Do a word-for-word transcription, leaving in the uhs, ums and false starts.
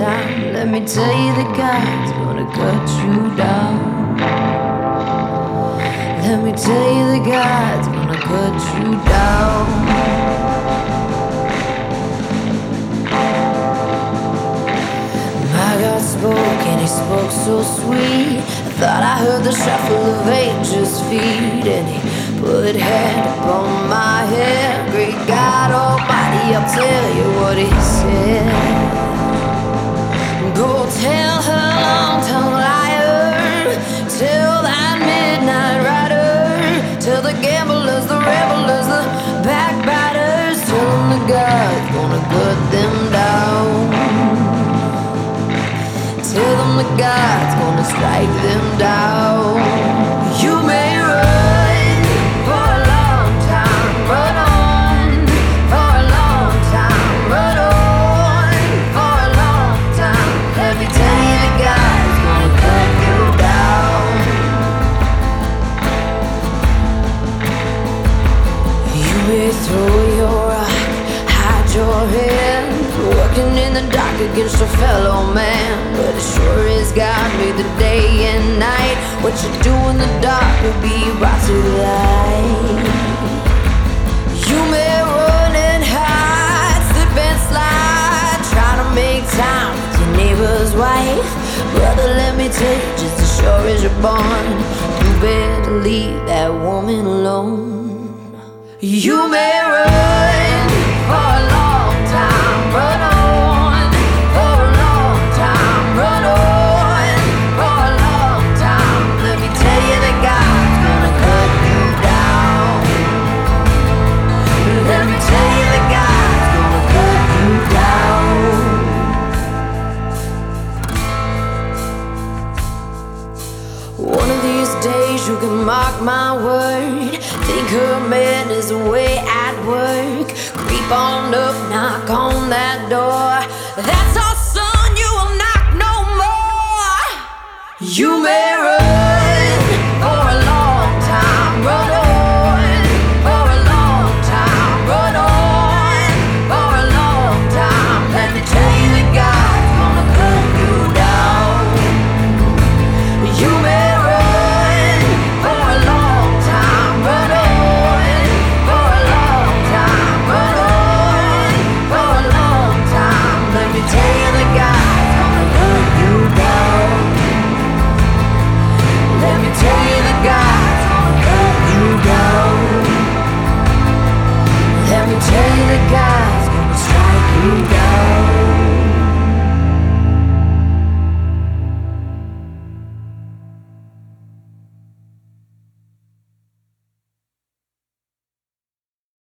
time. Let me tell you that God's gonna cut you down. Let me tell you that God's gonna cut you down. My God spoke and he spoke so sweet. I thought I heard the shuffle of angels' feet, and he put hand upon my head. Great God Almighty, I'll tell you what he said. Go tell her long-tongued liar, tell that midnight rider, tell the gamblers, the revelers, the backbiters, tell them that God's gonna cut them down. Tell them that God's gonna strike them down. You may run for a long time, run on for a long time, run on for a long time. Let me tell you that God's gonna cut you down. You may throw your rock, hide your hand, working in the dark against your fellow man, but it sure is God made the day and night. What you do in the dark will be brought to light. You may run and hide, slip and slide, try to make time with your neighbor's wife. Brother, let me tell you, just as sure as you're born, you better leave that woman alone. You may run for a long time, run on for a long time, run on for a long time. Let me tell you that God's gonna cut you down. Let me tell you that God's gonna cut you down. One of these days you can mark my word, think her man is away at work. Creep on up, knock on that door. That's all, son, you will knock no more. You may